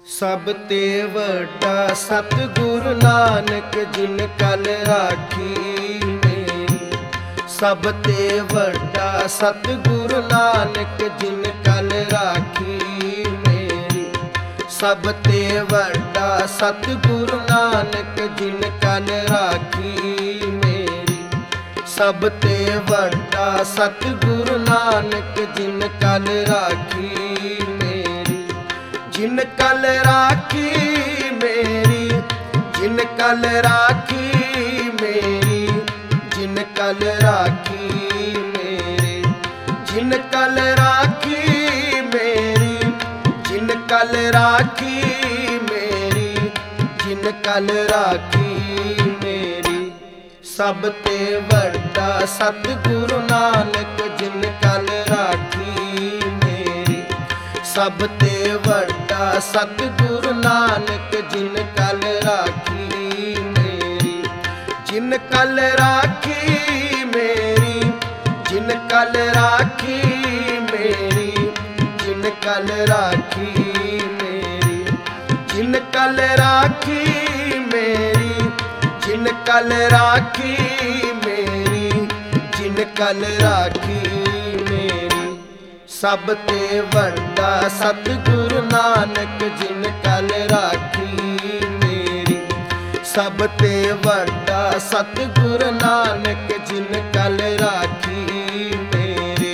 सब ते वड्डा सतगुरु नानक जिन कल राखी मेरी। सब ते वड्डा सतगुरु नानक जिन कल राखी मेरी। सब ते वड्डा सतगुरु नानक जिन कल राखी मेरी। सब ते वड्डा सतगुरु नानक जिन कल राखी मेरी। जिन कल राखी मेरी, जिन कल राखी मेरी, जिन कल राखी मेरी। जिन कल राखी मेरी, जिन कल राखी मेरी, जिन कल राखी मेरी। सब ते वड्डा सतगुरु नानक जिन कल राखी मेरी। सब ते वड्डा सतगुरु नानक जिन कल राखी मेरी। जिन कल राखी मेरी, जिन कल राखी मेरी, जिन कल राखी मेरी। जिन कल राखी मेरी, जिन कल राखी मेरी, जिन कल राखी मेरी। सब ते वड्डा सतगुरु नानक जिन कल राखी मेरी। सब ते वड्डा सतगुरु नानक जिन कल राखी मेरी।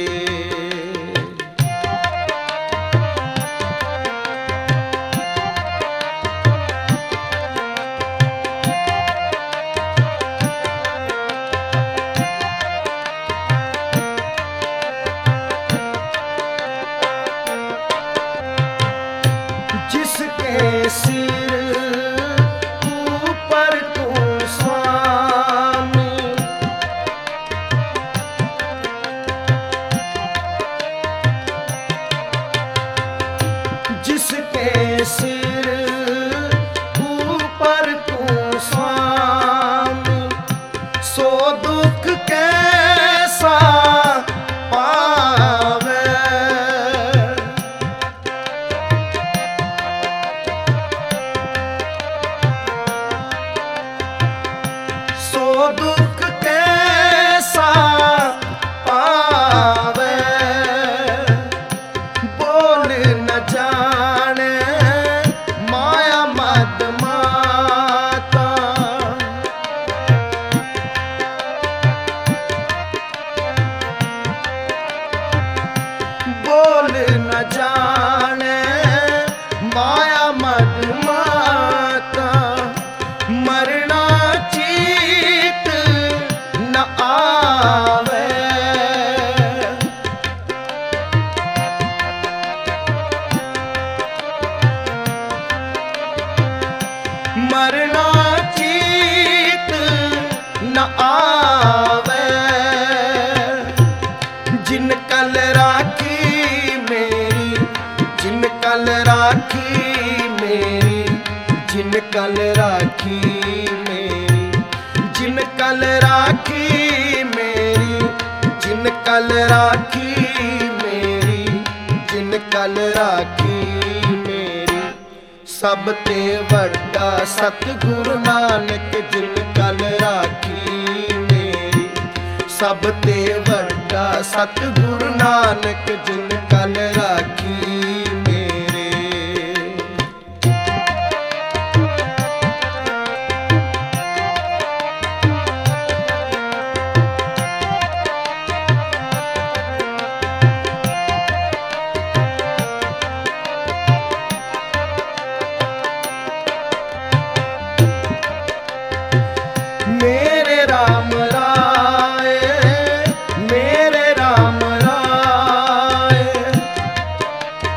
जिसके सिर ऊपर तू स्वामी, जिसके सिर ऊपर तू स्वामी, सो दुख कैसा पावे। सो दुख कैसा पावे, बोल न जाने माया मद माता। बोल न जाने माया मद माता। मरना चीत न आवे, मरना चीत न आवे। जिन कल राखी मेरी, जिन कल राखी मेरी, जिन कल राखी मेरी। जिन कल राखी मेरी, जिन कल राखी मेरी, जिन कल राखी मेरी। सब ते वड्डा सतगुरु नानक जिन कल राखी मेरी। सब ते वड्डा सतगुरु नानक जिन कल राखी मेरी। मेरे राम राय, मेरे राम राय।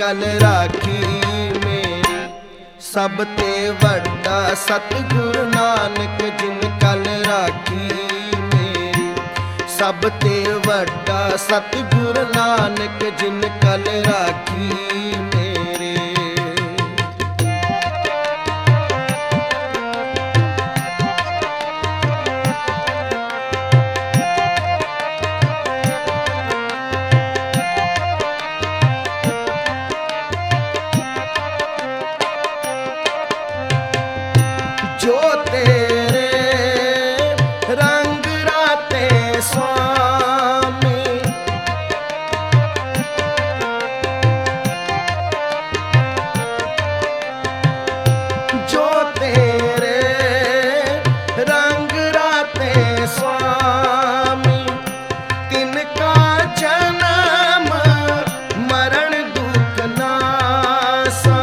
कल राखी मेरी। सब ते वड्डा सतगुरु नानक जिन कल राखी मेरी। सब ते वड्डा सतगुरु नानक जिन कल राखी मेरे। जो तेरे रंग राते स्वामी, जो तेरे रंग राते स्वामी, तिनका जन्म मरण दुख नासा।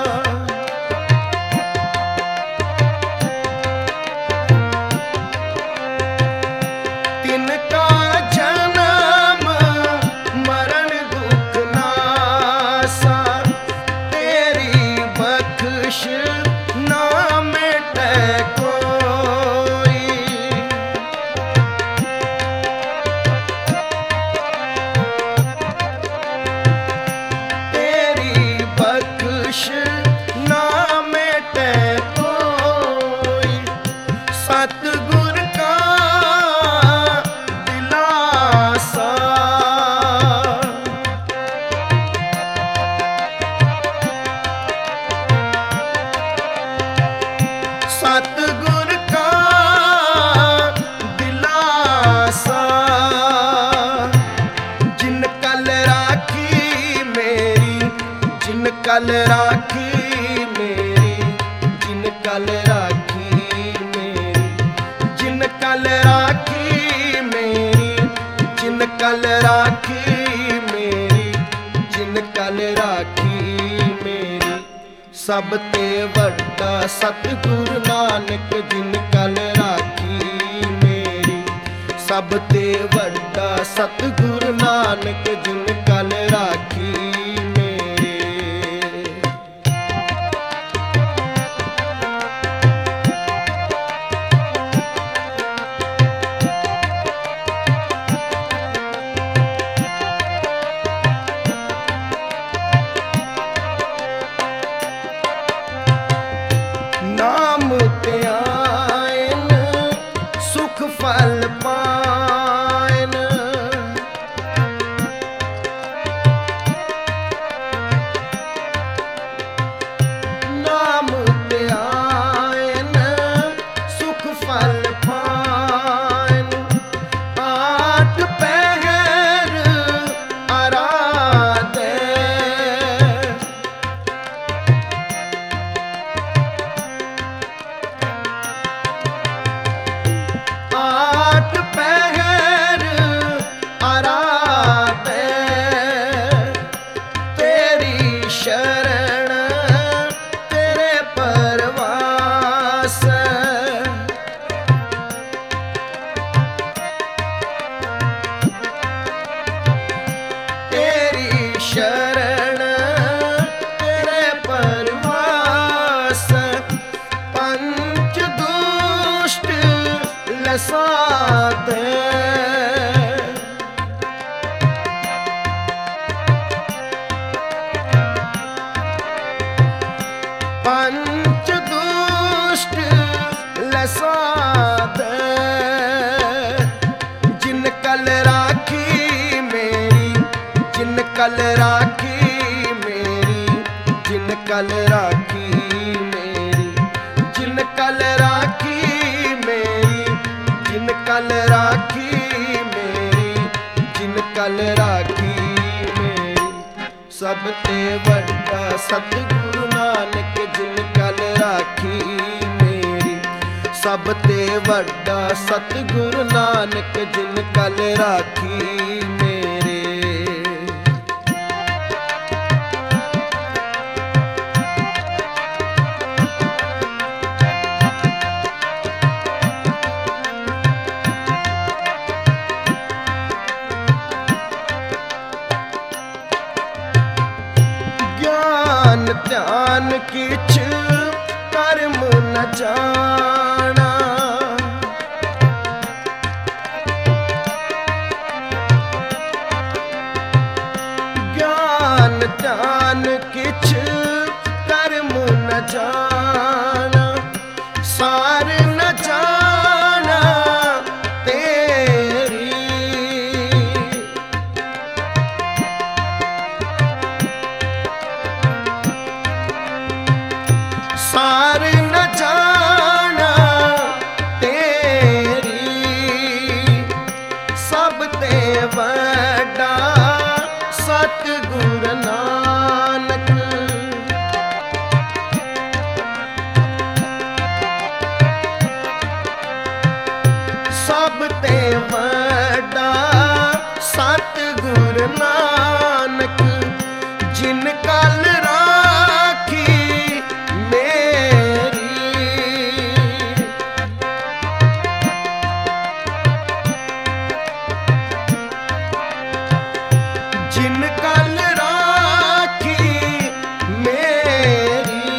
तिनका जन्म मरण दुख नासा। तेरी बख्श ना मिटे कोई। तेरी बख्श ना मिटे कोई। सतगुर का दिलासा। सतगुर का दिलासा। जिन कल राखी मेरी, जिन कल राखी मेरी, जिन कल राखी मेरी, जिन कल राखी मेरी, जिन कल राखी मेरी, जिन कल राखी मेरी। सब ते वड्डा सतगुरु नानक जिन कल राखी मेरी। सब ते वड्डा सतगुरु नानक जिन कल राखी मेरे। नाम ते आयन सुख फल पायन। नाम ते आयन सुख फल पायन। आठ पहर आराधे। आठ पहर आराधे। तेरी शरण तेरे परवास। तेरी शरण तेरे परवास। पंच दुष्ट लसाते। पंच दुष्ट लसाते। जिन कल राखी मेरी, जिन कल राखी मेरी, जिन कल राखी मेरी, जिन कल राखी मेरी, जिन कल राखी मेरी, जिन कल राखी मेरी। सब ते वड्डा सतगुरु नानक जिन कल राखी मेरी। सब ते वड्डा सतगुरु नानक जिन कल राखी मेरे। ਧਿਆਨ ਕਿਛ ਕਰਮ ਨ ਜਾਣਾ। ਗਿਆਨ ਧਿਆਨ ਕਿਛ ਕਰਮ ਨ ਜਾਣਾ। ਸਾਰ ਨ ਜਾਣਾ ਤੇਰੀ। ਸਾਰ ਨ ਜਾਣਾ ਤੇਰੀ। ਸਭ ਤੇ ਵੱਡਾ ਸਤਿਗੁਰ ਨਾਨਕ। ਸਭ ਤੇ ਵੱਡਾ ਸਤਿਗੁਰ ਨਾਨਕ। ਜਿਨ ਕਲ ਰਾਖੀ ਮੇਰੀ। ਜਿਨ ਕਲ ਰਾਖੀ ਮੇਰੀ।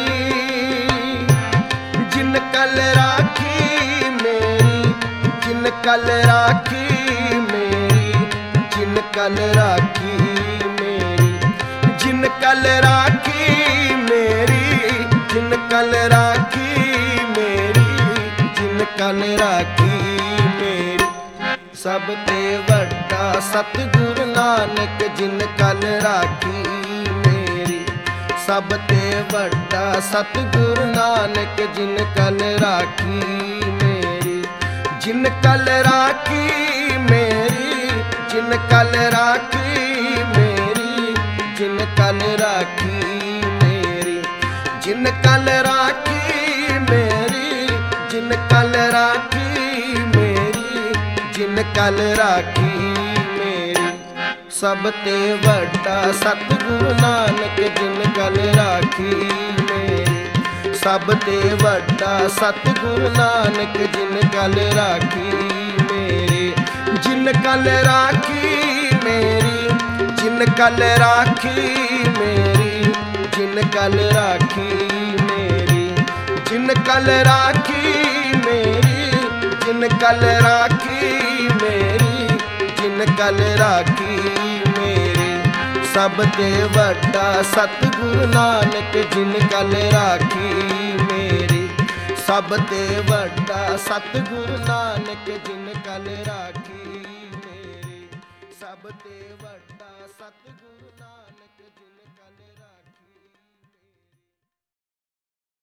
ਜਿਨ ਕਲ ਰਾਖੀ ਮੇਰੀ। ਜਿਨ ਕਲ ਰਾਖੀ ਮੇਰੀ। ਜਿਨ ਕਲ ਰਾਖੀ ਮੇਰੀ। ਜਿਨ ਕਲ ਰਾਖੀ ਮੇਰੀ। ਜਿਨ ਕਲ ਰਾਖੀ ਮੇਰੀ। ਜਿਨ ਕਲ ਰਾਖੀ ਮੇਰੀ। ਸਭ ਤੇ ਵੱਡਾ ਸਤਿਗੁਰ ਨਾਨਕ। ਜਿਨ ਕਲ ਰਾਖੀ ਮੇਰੀ। ਸਭ ਤੇ ਵੱਡਾ ਸਤਿਗੁਰ ਨਾਨਕ। ਜਿਨ ਕਲ ਰਾਖੀ ਮੇਰੀ। ਜਿਨ ਕਲ ਰਾਖੀ ਮੇਰੀ। ਜਿਨ ਕਲ ਰਾਖੀ ਮੇਰੀ। ਜਿਨ ਕਲ ਰਾਖੀ ਮੇਰੀ। ਜਿਨ ਕਲ ਰਾਖੀ ਮੇਰੀ। ਜਿਨ ਕਲ ਰਾਖੀ ਮੇਰੀ। ਜਿਨ ਕਲ ਰਾਖੀ ਮੇਰੀ। ਸਭ ਤੇ ਵੱਡਾ ਸਤਿਗੁਰ ਨਾਨਕ। ਜਿਨ ਕਲ ਰਾਖੀ ਮੇਰੀ। ਸਭ ਤੇ ਵੱਡਾ ਸਤਿਗੁਰ ਨਾਨਕ। ਜਿਨ ਕਲ ਰਾਖੀ ਮੇਰੀ। ਜਿਨ ਕਲ ਰਾਖੀ ਮੇਰੀ। ਜਿਨ ਕਲ ਰਾਖੀ ਮੇਰੀ। ਜਿਨ ਕਲ ਰਾਖੀ ਮੇਰੀ। ਜਿਨ ਕਲ ਰਾਖੀ ਮੇਰੀ। ਜਿਨ ਕਲ ਰਾਖੀ ਮੇਰੀ। ਜਿਨ ਕਲ ਰਾਖੀ ਮੇਰੀ। ਸਭ ਤੇ ਵੱਡਾ ਸਤਿਗੁਰ ਨਾਨਕ। ਜਿਨ ਕਲ ਰਾਖੀ ਮੇਰੀ। ਸਭ ਤੇ ਵੱਡਾ ਸਤਿਗੁਰ ਨਾਨਕ। ਜਿਨ ਕਲ ਰਾਖੀ ਮੇਰੀ। ਸਭ ਤੇ ਵੱਡਾ ਸਤਿਗੁਰ ਨਾਨਕ। ਜਿਨ ਕਲ